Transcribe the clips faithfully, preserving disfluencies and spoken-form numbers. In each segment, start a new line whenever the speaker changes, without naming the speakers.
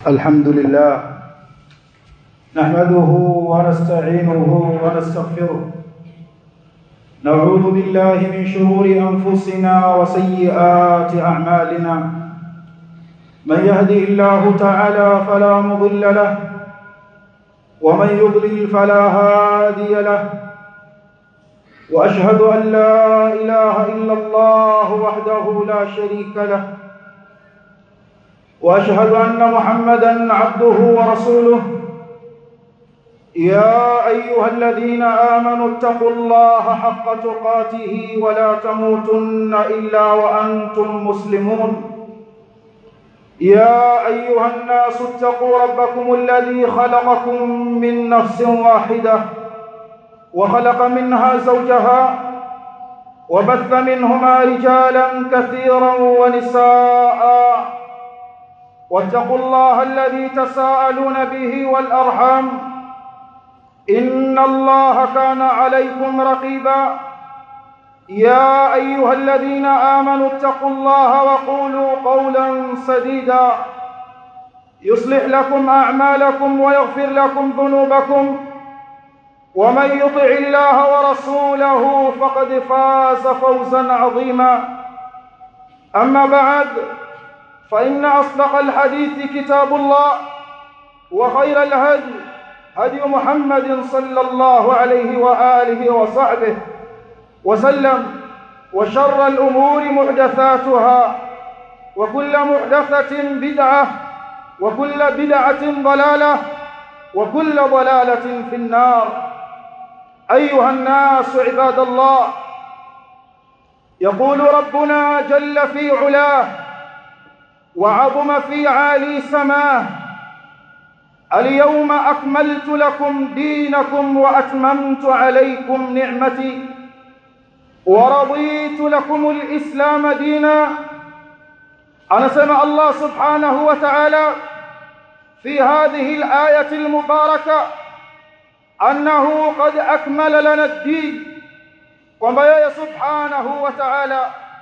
الحمد لله نحمده ونستعينه ونستغفره نعوذ بالله من شرور أنفسنا وسيئات أعمالنا من يهده الله تعالى فلا مضل له ومن يضلل فلا هادي له وأشهد أن لا إله إلا الله وحده لا شريك له وأشهد أن محمدًا عبده ورسوله يا أيها الذين آمنوا اتقوا الله حق تقاته ولا تموتن إلا وأنتم مسلمون يا أيها الناس اتقوا ربكم الذي خلقكم من نفس واحدة وخلق منها زوجها وبث منهما رجالا كثيرا ونساء واتقوا الله الذي تساءلون به والأرحام إن الله كان عليكم رقيبا يا أيها الذين آمنوا اتقوا الله وقولوا قولا سديدا يصلح لكم أعمالكم ويغفر لكم ذنوبكم ومن يطع الله ورسوله فقد فاز فوزا عظيما أما بعد فإن أصدق الحديث كتاب الله وخير الهدي هدي محمد صلى الله عليه وآله وصحبه وسلم وشر الأمور محدثاتها وكل محدثة بدعة وكل بدعة ضلالة وكل ضلالة في النار أيها الناس عباد الله يقول ربنا جل في علاه وعظم في عالي سماه اليوم أكملت لكم دينكم وأتممت عليكم نعمتي ورضيت لكم الإسلام دينا. أنا سمع الله سبحانه وتعالى في هذه الآية المباركة أنه قد أكمل لنا الدين وما سبحانه وتعالى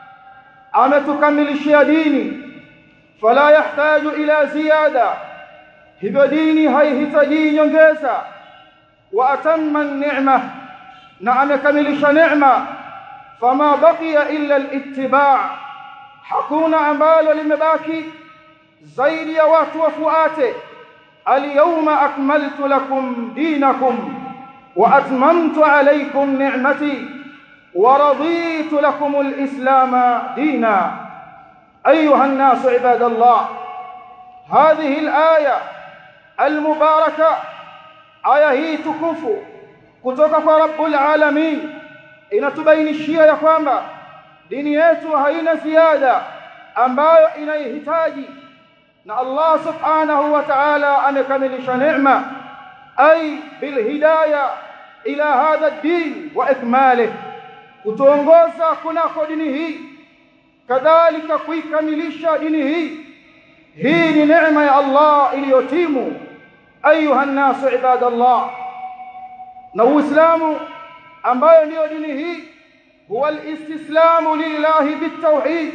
أمتكمل ديني فلا يحتاج إلى زيادة hivyo dini haihitaji nyongeza wa atamma ni'ma na amekamilisha neema fama baqiya illa al-ittiba' hakuna ambalo limebaki zaidi ya watu wafuate al-yawma akmaltu lakum dinakum wa atmamtu alaykum ni'mati wa raditu lakum al-islam dina. أيها الناس عباد الله هذه الآية المباركة آية هي تكفو kutoka kwa Rabbul Alamin inatubainishia ya kwamba dini yetu haina ziada ambayo inaihitaji na Allah subhanahu wa ta'ala amekamilisha neema ay bil hidayah ila hadha ad-din wa ikmalih kutuongoza kunako dini hii kadhalika kuikamilisha dini hii hii ni neema ya Allah iliyotimu. Ayuha an-nasu ibadallah na uislamu ambayo ndio dini hii huwa al-istislamu lillahi bit-tauhid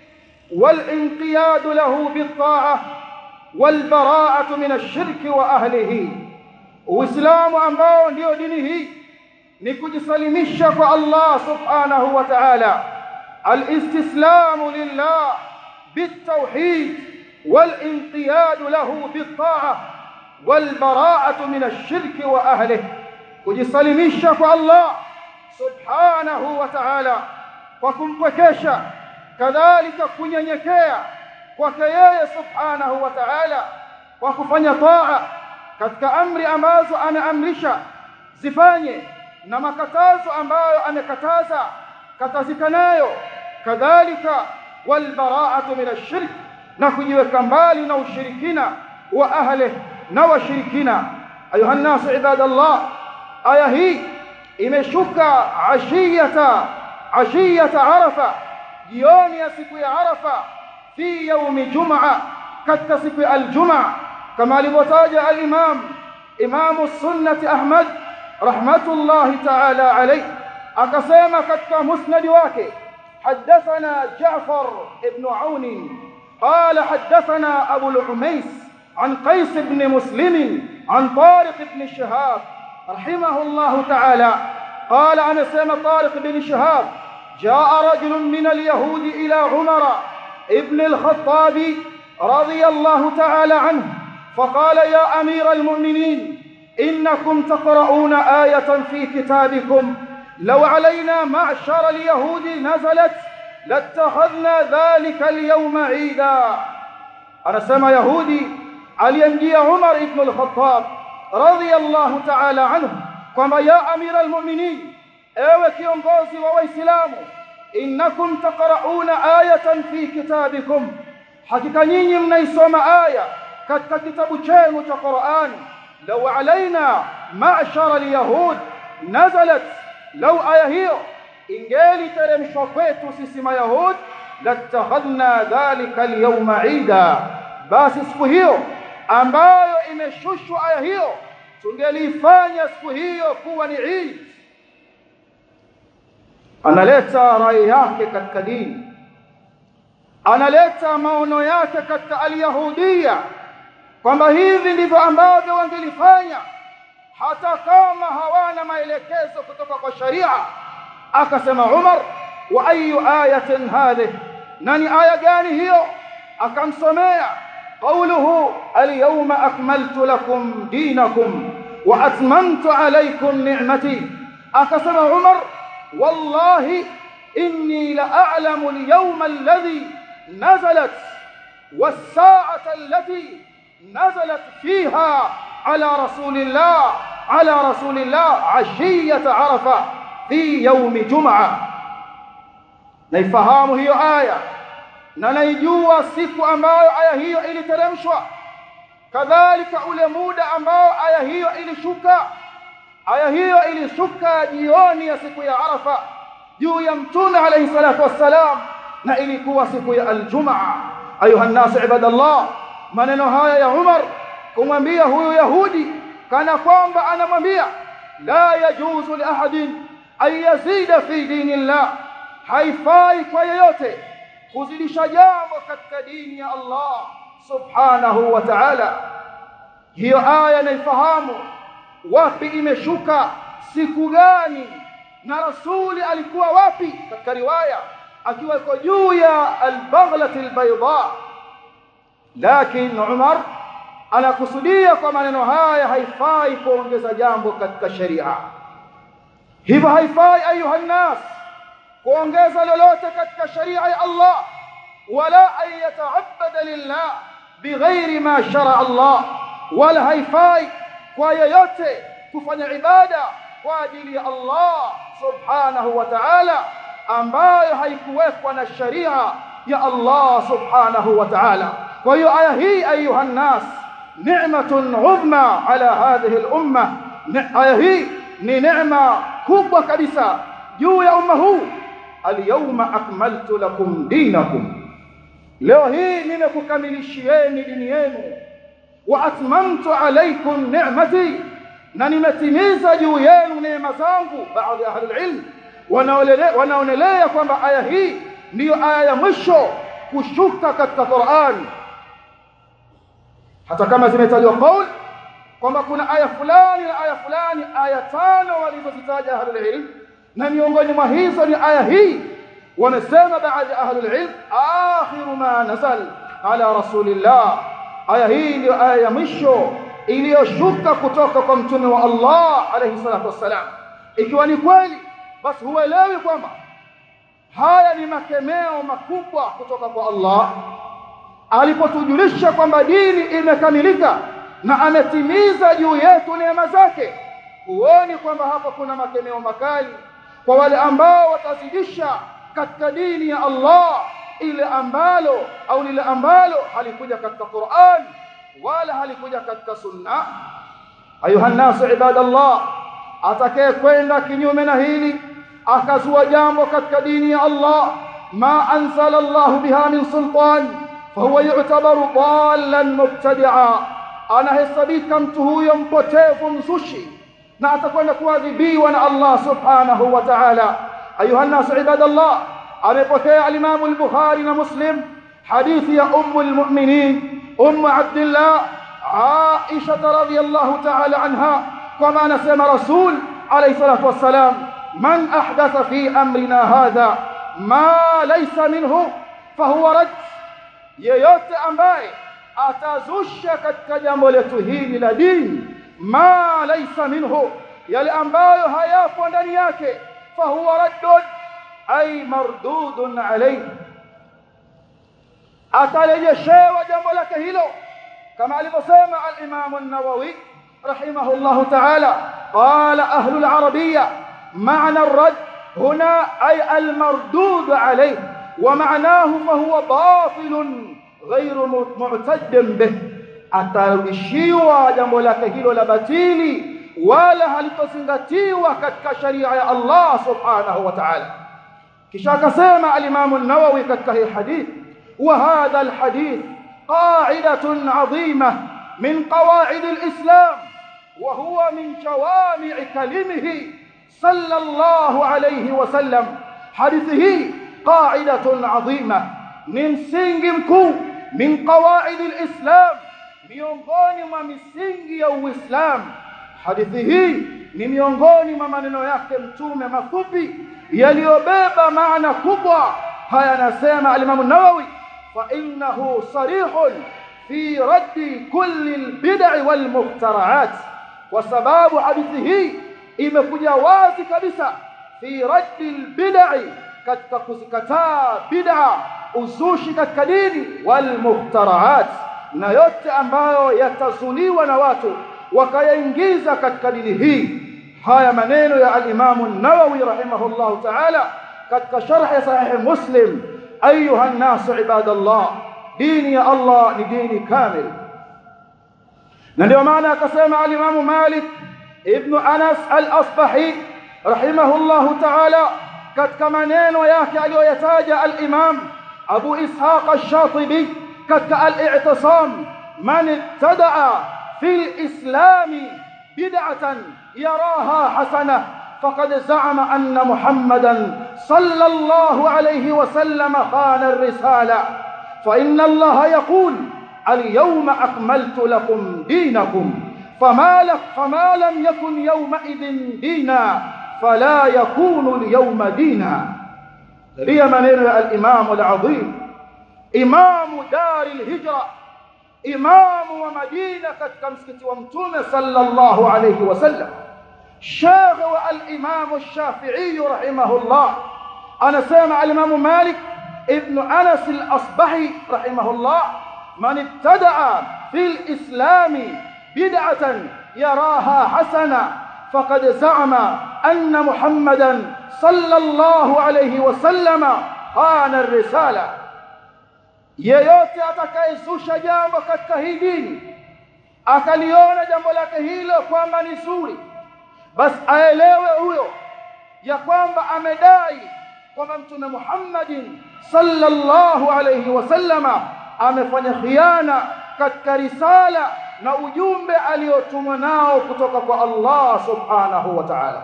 wal-inqiyad lahu bit-ta'ah wal-bara'atu min ash-shirki wa ahlihi. Uislamu ambao ndio dini hii ni kujisalimisha kwa Allah subhanahu wa ta'ala الاستسلام لله بالتوحيد والانقياد له بالطاعة والبراءة من الشرك وأهله kujisalimisha kwa Allah subhanahu wa ta'ala kwa kumpwekesha kadhalika kunyenyekea kwake yeye subhanahu wa ta'ala kwa kufanya taa katika amri ambazo anaamrisha zifanye na makatazo ambayo amekataza katazika nayo kadhalika walbara'atu min ash-shirk na kujiweka mbali na ushirikina wa ahli na washirikina. Ayuha an-nas ibadallah aya hii imeshuka ashiyata ashiyata arafa jioni ya siku ya arafa fi yaumi jumaa katika siku ya aljumaa kama alivyotaja al-imam imamu sunnati Ahmad rahmatullahi ta'ala alayhi akasema katika musnad wake حدثنا جعفر ابن عون قال حدثنا أبو العميس عن قيس بن مسلم عن طارق بن شهاب رحمه الله تعالى قال: أنا سمع طارق بن شهاب: جاء رجل من اليهود إلى عمر ابن الخطاب رضي الله تعالى عنه فقال: يا أمير المؤمنين، إنكم تقرؤون آية في كتابكم لو علينا معشر اليهود نزلت لاتخذنا ذلك اليوم عيدا. أنا سمع يهودي aliyemjia Umar ibn al-Khattab radhiyallahu ta'ala anhu kwamba: ya amira al-mu'minin, ewe kiongozi wa waislamu, innakum taqra'una ayatan fi kitabikum, hakika nyinyi mnaisoma aya katika kitabu chenu cha Qur'an, law alaina ma'shara al-yahud nazalat, law aya hiyo ingeli teremshwa kwetu sisi mayahud, latakhadna dhalika al-yawma 'ida, basi siku hiyo ambayo imeshushwa aya hiyo tungelifanya siku hiyo kuwa ni Eid. Analeta rai yake katika dini, analeta maono yake katika al-yahudia kwamba hivi ndivyo ambavyo wangelifanya hata kama hawana maelekezo kutoka kwa sharia. Akasema Umar: wa ayu ayatin hadhihi, nani aya gani hiyo? Akamsomea قوله: اليوم أكملت لكم دينكم وأتممت عليكم نعمتي. أقسم عمر: والله إني لأعلم اليوم الذي نزلت والساعة التي نزلت فيها على رسول الله على رسول الله عشية عرفة في يوم جمعة. نفهم هي آية na naijua siku ambayo aya hiyo iliteremshwa, kadhalika ule muda ambao aya hiyo ilishuka. Aya hiyo ilishuka jioni ya siku ya Arafa juu ya Mtume alayhi salatu wassalam, na ilikuwa siku ya aljumaa. Ayuha nnas ibadallah, maneno haya ya Umar kumwambia huyo Yahudi kana kwamba anamwambia: la yajuzu li ahadin an yazida fi dinillah, haifai kwa yeyote kuzidisha jambo katika dini ya Allah subhanahu wa ta'ala. Hiyo aya naifahamu wapi imeshuka, siku gani, na rasuli alikuwa wapi. Katika riwaya akiwa yuko juu ya al-baghlati al-bayda, lakini Umar anakusudia kwa maneno haya haifai kuongeza jambo katika sharia. Hivyo haifai ayuha nnas kuongeza lolote katika sharia ya Allah, wala an yata'abbada lillah bighairi ma shara Allah, wala haifai kwa yeyote kufanya ibada kwa ajili ya Allah subhanahu wa ta'ala ambayo haikuwekwa na sharia ya Allah subhanahu wa ta'ala. Kwa hiyo aya hii ayuha nnas ni'matun 'udhma ala hadhihi al-umma, aya hii ni neema kubwa kabisa juu ya umma huu. Al-yawma akmaltu lakum dinakum, leo hii nimekukamilishieni dini yenu. Wa atmamtu alaykum ni'mati, na nimetimiza juu yenu neema zangu. Baadhi ya ahli ilm wanaonelea kwamba aya hii ndiyo aya ya mwisho kushuka katika Qur'an, hata kama zimetajwa kauli kwamba kuna aya fulani na aya fulani, aya tano walizozitaja ahli ilm, na miongoni mwa hizo ni aya hii. Wamesema baadhi ya ahli ilm akhiru ma nazal ala rasulillah, aya hii ndio aya ya mwisho iliyoshuka kutoka kwa mtume wa Allah alayhi salatu wassalam. Ikiwa ni kweli, basi huelewi kwamba haya ni makemeo makubwa kutoka kwa Allah alipotujulisha kwamba dini imekamilika na ametimiza juu yetu neema zake. Huoni kwamba hapa kuna makemeo makali kwa wale ambao watazidisha katika dini ya Allah ile ambalo au lile ambalo halikuja katika Qur'an wala halikuja katika sunna? Ayuha nasu ibadallah, atakaye kwenda kinyume na hili akazua jambo katika dini ya Allah ma anzala Allah biha min sultan fahuwa yu'tabaru dallan mubtadi'a, anahesabika mtu huyo mpotevu, mzushi, na atakwenda kuadhibiwa na Allah subhanahu wa ta'ala. Ayuha nasu ibadallah, amepokea al-Imam al-Bukhari na Muslim hadithi ya ummu al-mu'minin ummu Abdullah Aisha radhiyallahu ta'ala anha kama anasema Rasul alayhi salatu wassalam man ahdatha fi amrina hadha ma laysa minhu fahuwa rad yeyote ambaye atazusha katika jambo letu hili la dini ma laysa minhu yale ambayo hayapo ndani yake fahuwa raddun ay mardudun alayhi atarejeshewa jambo lake hilo kama alivyosema al-Imam an-Nawawi rahimahullah ta'ala qala ahlu al-arabiyya ma'na ar-radd huna ay al-mardud alayhi wa ma'nahu fahuwa batilun ghayru mu'taddin bih atarudishiwa jambo lake hilo la batili wala halitozingatiwa katika sharia ya Allah subhanahu wa ta'ala kisha akasema al-Imam an-Nawawi katika hii hadith wa hadha al-hadith qa'idatun 'azimah min qawa'id al-islam wa huwa min jawami' kalimihi sallallahu alayhi wa sallam hadithihi qa'idatun 'azimah ni msingi mkuu min qawa'id al-islam miongoni mwa misingi ya Uislamu hadithi hii ni miongoni mwa maneno yake mtume mafupi yaliyobeba maana kubwa haya anasema al-Imam an-Nawawi fa innahu sarihun fi raddi kulli al-bid'i wal mukhtara'at kwa sababu hadithi hii imekuja wazi kabisa fi raddi al-bid'i katika kuzikataa bid'a uzushi katika dini wal mukhtara'at na yote ambayo yatazuliwa na watu wakayaingiza katika dini hii haya maneno ya al-Imam an-Nawawi rahimahullah ta'ala katika sharh sahih Muslim ayuha an-nas ibadallah dini ya Allah ni dini kamil na ndio maana akasema al-Imam Malik ibn Anas al-Asbahi rahimahullah ta'ala katika maneno yake aliyoyataja al-Imam Abu Ishaq ash-Shatibi katika al-i'tisam man ibtada'a في الإسلام بدعة يراها حسنة فقد زعم أن محمدا صلى الله عليه وسلم خان الرسالة فإن الله يقول اليوم أكملت لكم دينكم فما, لك فما لم يكن يومئذ دينا فلا يكون اليوم دينا لي منين الإمام العظيم إمام دار الهجرة إمام ومدينة كمسكت ومتون صلى الله عليه وسلم شاغ الإمام الشافعي رحمه الله أنا سامع الإمام مالك ابن أنس الأصبحي رحمه الله من ابتدع في الإسلام بدعة يراها حسنة فقد زعم أن محمدا صلى الله عليه وسلم خان الرسالة yeyote atakayezusha jambo katika hii dini akaliona jambo lake hilo kwamba ni zuri basi aelewe huyo ya kwamba amedai kwamba mtume Muhammadin sallallahu alayhi wasallama amefanya khiana katika risala na ujumbe aliotumwa nao kutoka kwa Allah subhanahu wa ta'ala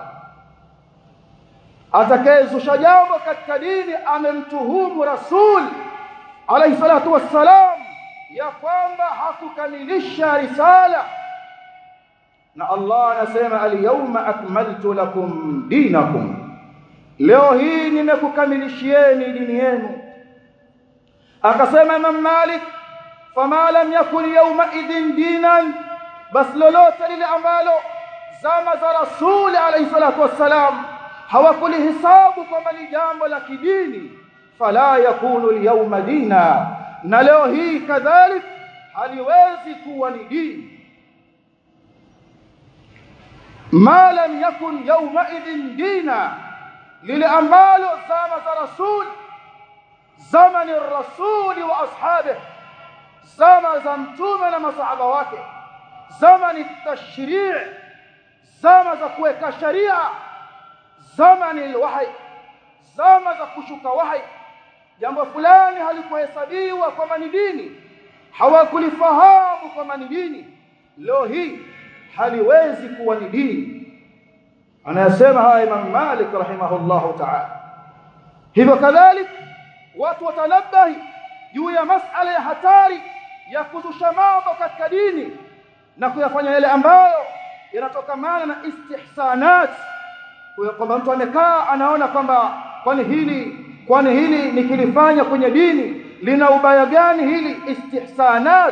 atakayezusha jambo katika dini amemtuhumu rasul alayhi salatu wassalam ya kwamba hakukamilisha risala na Allah anasema al-yawma akmaltu lakum dinakum leo hii nimekukamilishieni dini yenu akasema Imam Malik fama lam yakun yawma idin dinan bas lolote lile ambalo zama za rasul alayhi salatu wassalam hawakulihisabu kama ni jambo la kidini fala yakunu al-yawma dina na leo hii kadhalik haliwezi kuwa ni dini ma lam yakun yawma idin dina lile ambalo zama za rasul zamani ar-rasul wa ashabihi zama za mtume na masahaba wake zamani tashrii' zama za kuweka sharia zamani al-wahy zama za kushuka wahy jambo fulani halikuhesabiwa kama ni dini hawakulifahamu kama ni dini leo hii haliwezi kuwa ni dini anayasema haya Imam Malik rahimahullahu ta'ala hivyo kadhalik watu watanabahi juu ya masala ya hatari ya kuzusha mambo katika dini na kuyafanya yale ambayo yanatokamana na istihsanat, kwa kwamba mtu amekaa anaona kwamba kwani hili kwani hili nikilifanya kwenye dini lina ubaya gani hili, istihsanat.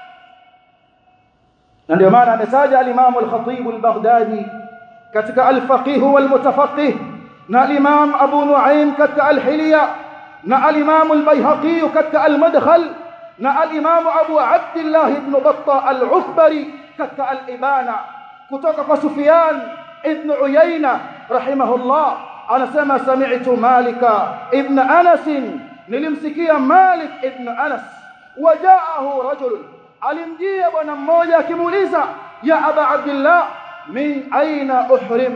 Na ndio maana ametaja al-Imam al-Khatib al-Baghdadi katika al-Faqih wal-Mutafaqih, na al-Imam Abu Nu'aym katika al-Hilya, na al-Imam al-Bayhaqi katika al-Madkhal, na al-Imam Abu Abdullah ibn Battah al-Uthbari katika al-Ibana, kutoka kwa Sufyan ibn Uyayna rahimahullah anasema sami'tu Malika ibn Anas, nilimsikia Malik ibn Anas, wajaahu rajul, alimjia bwana mmoja akimuuliza ya Aba Abdullah min aina uhrim,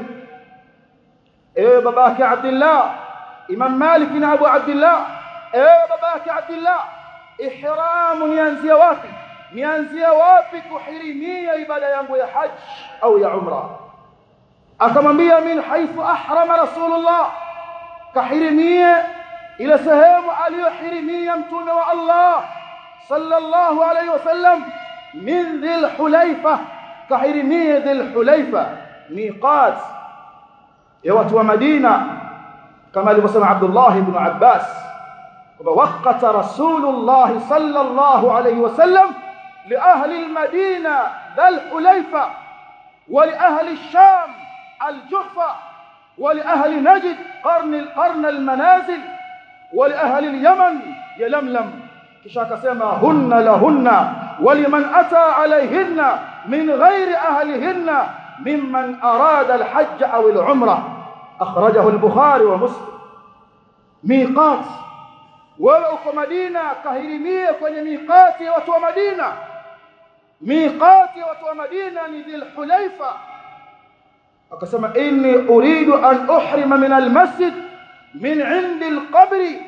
ewe babake Abdullah. Imam Malik na Abu Abdullah, ewe babake Abdullah, ihramu nianzia wapi, nianzia wapi kuhirimia ibada yangu ya hajj au ya umra? Akamwambia min haithu ahrama Rasulullah, kahirimie ile sehemu aliyohirimia mtume wa Allah sallallahu alayhi wasallam, min Dhil Hulayfa, kahirimie Dhil Hulayfa, miqat ya watu wa Madina, kama alivyosema Abdullah ibn Abbas kwamba waqata Rasulullah sallallahu alayhi wasallam li ahli al-Madina Dhil Hulayfa wa li ahli ash-Sham الجحفة ولأهل نجد قرن قرن المنازل ولأهل اليمن يلملم، kisha akasema hunna lahunna waliman ata alayhinna min ghairi ahlihinna mimman arada alhajj aw alumra, akhrajahu al-Bukhari wa Muslim. Miqat, wala uko Madina kahirimie kwenye miqati ya watu wa Madina. Miqati ya watu wa Madina ni Dhil Hulayfa. akasema inni uridu an uhrima min almasjid min indi alqabri,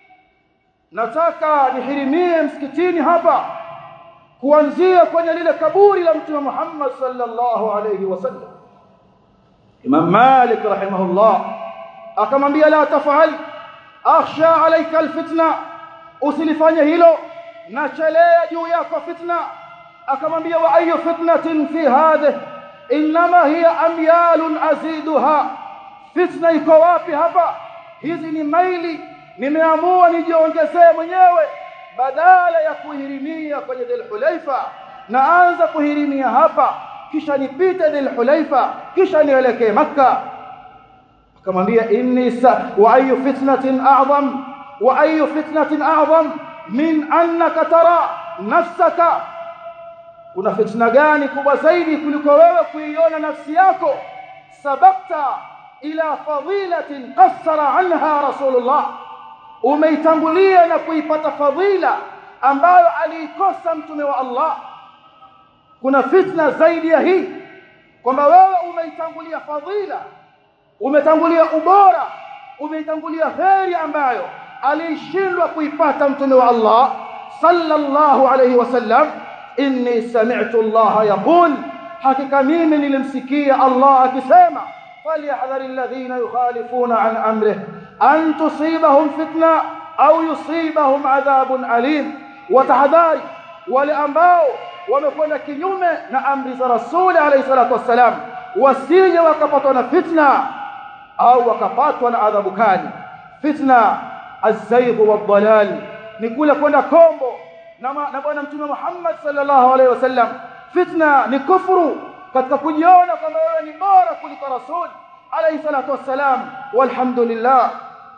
nataka nihirimie msikitini hapa kuanzia kwenye lile kaburi la Mtume Muhammad sallallahu alayhi wasallam. Imam Malik rahimahullah akamwambia la tafal, akhsha alayka alfitna, usilifanye hilo, nachelea juu yako fitna. akamwambia wa ayu fitnatin fi hadhihi inma hiya amyalun aziduha, fitna iko wapi hapa? Hizi ni maili nimeamua nijiongezee mwenyewe, badala ya kuhirimia kwenye Dhul Hulaifa naanza kuhirimia hapa, kisha nipite Dhul Hulaifa, kisha nielekee Makka. akamwambia inni sa wa ayu fitnatin a'zam wa ayu fitnatin a'zam min annaka tara nafsaka, kuna fitna gani kubwa zaidi kuliko wewe kuiona nafsi yako sabakta ila fadilatin qassara anha Rasulullah, umeitangulia na kuipata fadhila ambayo aliikosa mtume wa Allah. Kuna fitna zaidi ya hii kwamba wewe umeitangulia fadhila, umetangulia ubora, umeitangulia kheri ambayo alishindwa kuipata mtume wa Allah sallallahu alayhi wasallam. inni sami'tu Allah yaqul, hakika mimi nilimsikia Allah akisema falyahdhar alladhina yukhalifuna an amrihi an tusibahum fitna au yusibahum adhabun alim, watahadhari wale ambao wamekwenda kinyume na amri za Rasuli alayhi salatu wassalam, wasije wakapatwa na fitna au wakapatwa na adhabu kali. Fitna az-zayg wad-dalal ni kule kwenda kombo na na bwana mtume Muhammad sallallahu alayhi wasallam. Fitna ni kufuru katika kujiona kwamba wewe ni bora kuliko Rasul alayhi salatu wassalam. Walhamdulillah,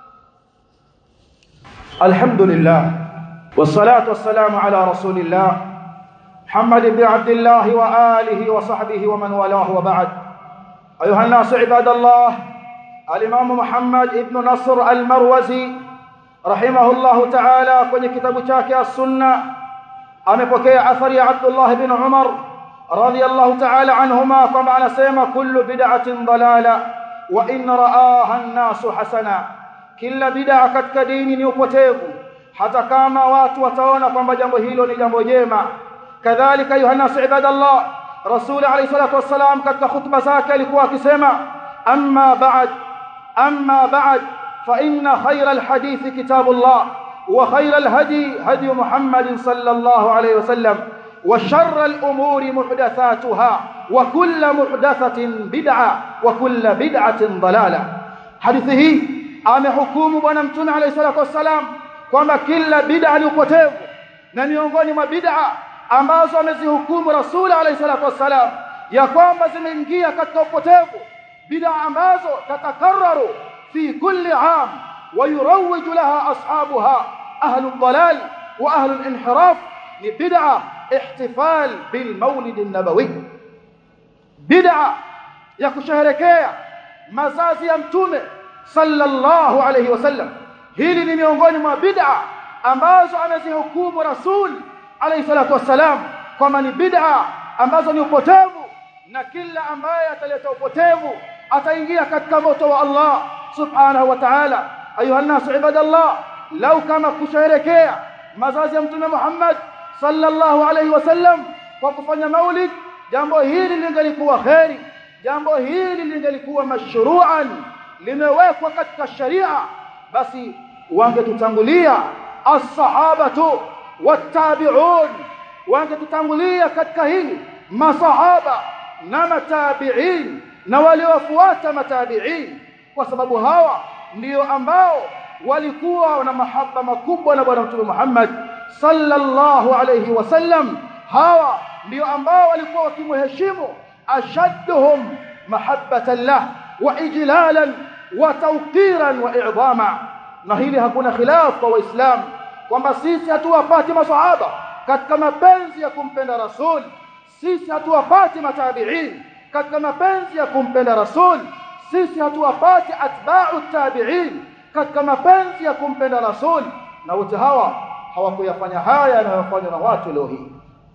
alhamdulillah wassalatu wassalamu ala rasulillah Muhammad ibn Abdullah wa alihi wa sahbihi wa man walahu wa ba'd. ayuha an-nas ibadallah, al-Imam Muhammad ibn Nasr al-Marwazi rahimahullahu ta'ala kwenye kitabu chake as-Sunnah amepokea athari ya Abdullah ibn Umar radiyallahu ta'ala anhuma kwamba anasema kullu bid'atin dalala wa in ra'aha an-nasu hasana, kila bid'a katika dini ni upotevu hata kama watu wataona kwamba jambo hilo ni jambo jema. kadhalika ayuha an-nas ibadallah, Rasul alayhi salatu wassalam katika khutba zake alikuwa akisema amma ba'd amma ba'd fa inna khayra al-hadith kitabullah wa khayra al-hadi hadi Muhammad sallallahu alayhi wasallam وشر الأمور محدثاتها وكل محدثة بدعة وكل بدعة ضلالة. حديثه ame hukumu bwana mtume alayhi salatu wasalam kwamba kila bid'a ni upotevu, na miongoni mwa bid'a ambazo amezihukumu Rasul alayhi salatu wasalam ya kwamba zimeingia katika upotevu, bid'a ambazo tatakarraru fi kulli am wa yurawwiju laha ashabuha ahlu ad-dalal wa ahlu al-inhiraf, ni bid'a ihtifal bil maulid an-nabawi, bid'a ya kusherehekea mazazi ya mtume sallallahu alayhi wasallam. Hili ni miongoni mwa bid'a ambazo amezihukumu Rasul alayhi salatu wasalam kwamba ni bid'a ambazo ni upotevu, na kila ambaye ataleta upotevu ataingia katika moto wa Allah subhanahu wa ta'ala. Ayuha nasu ibadallah, lau kama kusherehekea mazazi ya mtume Muhammad sallallahu alayhi wasallam kwa kufanya maulid, jambo hili lingelikuwa khairi, jambo hili lingelikuwa mashru'an, limewekwa katika sharia, basi wangetutangulia as-sahabatu wat-tabi'un, wangetutangulia katika hili masahaba na matabi'in na waliofuata matabi'in, kwa sababu hawa ndio ambao walikuwa na mahaba makubwa na bwana mtume Muhammad sallallahu alayhi wasallam. Hawa ndio ambao walikuwa wakimheshimu ashadduhum mahabbatan lah wa ijlalan wa tawqiran wa i'dhama. Na hili hakuna khilaf kwa waislamu kwamba sisi hatuwapati masahaba katika mapenzi ya kumpenda Rasul, sisi hatuwapati matabi'in katika mapenzi ya kumpenda Rasul, sisi hatuwapati atba'u tabi'in katika mapenzi ya kumpenda Rasul, na wote hawa hawakuyafanya haya yanayofanywa na watu leo hii.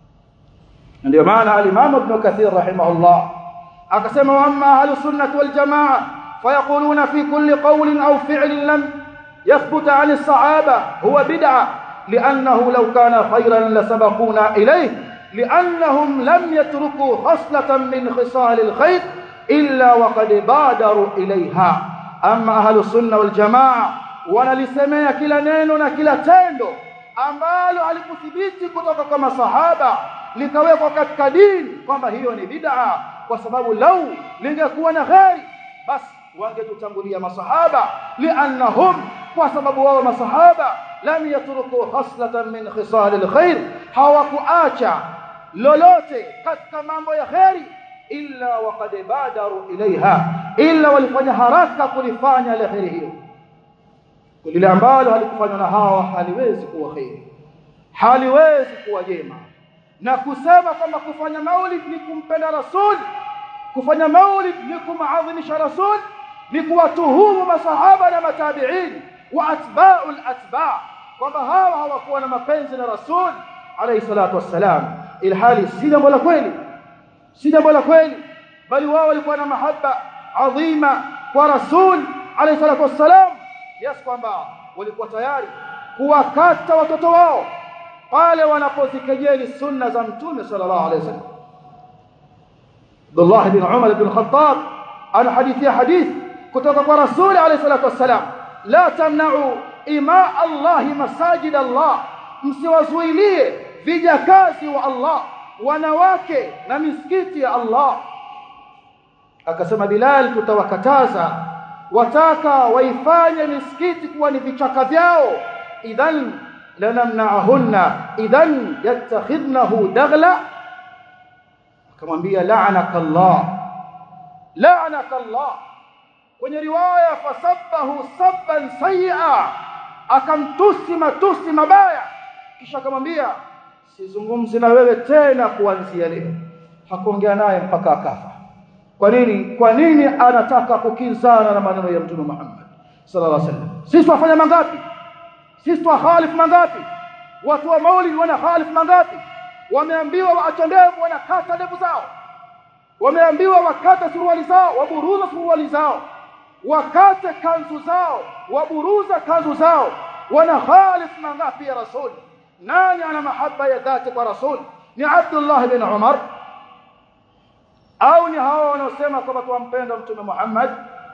Ndio maana al-Imam Ibn Kathir rahimahullah akasema, wa amma ahlus sunnah wal jamaa fayaquluna fi kulli qawlin aw fi'lin lam yathbut 'an as-sahaba huwa bid'ah li'annahu law kana khayran lasabaquna ilayhi li'annahum lam yatruku khaslatan min khisal al-khayr illa waqad badaru ilayha. Amma ahlus sunnah wal jamaa wanalisemea kila neno na kila tendo ambalo halikuthibiti kutoka kwa masahaba likawekwa katika dini kwamba hiyo ni bid'a, kwa sababu lau lingekuwa na khairi basi wangetutangulia masahaba, li'annahum, kwa sababu wao masahaba lam yatruku khaslatan min khisal alkhair, hawakuacha lolote katika mambo ya khairi illa waqad badaru ilaiha, illa walifanya haraka kulifanya la khairi hiyo. Lile ambalo halikufanywa na hawa haliwezi kuwa khairi, haliwezi kuwa jema. Na kusema kwamba kufanya maulid ni kumpenda Rasul, kufanya maulid ni kumaadhimisha Rasul, ni kuwatuhumu masahaba na matabi'in wa atba'ul atba' kwamba hawa hawakuwa na mapenzi na Rasul alayhi salatu wassalam, ilhali si jambo la kweli, si jambo la kweli, bali wao walikuwa na mahaba adhima kwa Rasul alayhi salatu wassalam, yes, kwamba walikuwa tayari kuwakata watoto wao pale wanapozikejeli sunna za mtume sallallahu alayhi wasallam. Abdullah ibn Umar ibn Khattab ana hadithi hadith kutoka kwa Rasul alayhi salatu wasallam, la tamna'u ima Allah masajid Allah, msiwazuilie vijakazi wa Allah, wanawake na misikiti ya Allah. Akasema Bilal, tutawakataza, wataka waifanye misikiti kuwa ni vichaka vyao, idhan lanamna'ahunna idhan yattakhidnahu daghla. Akamwambia la'anaka Allah, la'anaka Allah. Kwenye riwaya fasabbahu sabban sayyi'a, akamtusi matusi mabaya, kisha akamwambia sizungumzi na wewe tena kuanzia leo. Hakuongea naye mpaka akafa. Kwa nini? Kwa nini anataka kukinzana na maneno ya Mtume Muhammad sallallahu alaihi wasallam? Sisi wafanya mangapi? Sisi tuwakhalif mangapi? Watu wa maulid wana khalif mangapi? Wameambiwa waache ndevu, wanakata ndevu zao. Wameambiwa wakate suruali zao, waburuza suruali zao. Wakate kanzu zao, waburuza kanzu zao. Wana khalif mangapi ya Rasul? Nani ana mahaba ya dhati kwa Rasul? Ni Abdullah ibn Umar au ni hawa wanaosema kwamba tuwampenda Mtume Muhammad,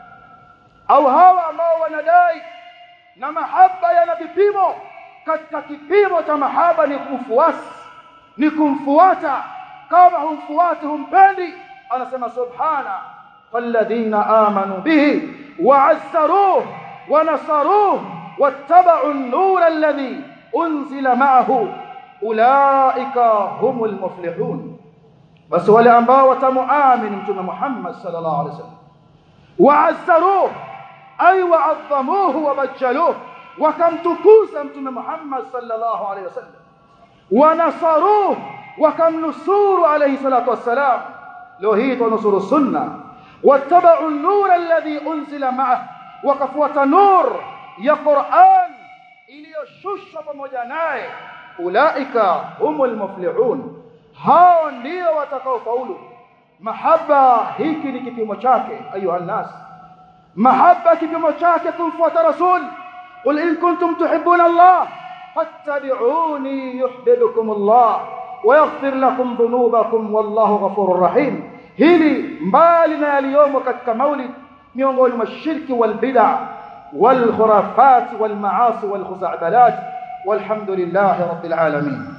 au hawa ambao wanadai na mahaba yana vipimo? Katika kipimo cha mahaba ni ufuasi, ni kumfuata. Kama humfuati humpendi, anasema subhana falladhina amanu bihi wa'azzaruhu wa nasaruhu wattaba'u an-nura alladhi unzila ma'ahu ulaika humul muflihun. basi wale ambao watamuamini mtume Muhammad sallallahu alaihi wasallam, wa'azzaruhu ay wa'azzamuhu wa bajjaluhu, wakamtukuza mtume Muhammad sallallahu alaihi wasallam, wa nasaruhu, wakamnusuru alayhi salatu wassalam. leo hii tunusuru sunna. wattaba'u an-nura alladhi unzila ma'ah, wakafuata nur ya Qur'an iliyoshushwa pamoja naye. ulaika humul muflihun, hao ndio watakaofaulu. Mahaba hiki ni kipimo chake ayuha nas. Mahaba kipimo chake kumfuata rasul. qul in kuntum tuhibbuna Allah fattabi'uni yuhibbukum Allah wa yaghfir lakum dhunubakum wallahu ghafurur rahim. hili mbali na yaliyomo katika maulid miongoni mwa shirki wal bid'a wal khurafat wal maasi wal khuza'balat. walhamdulillahi rabbil alamin.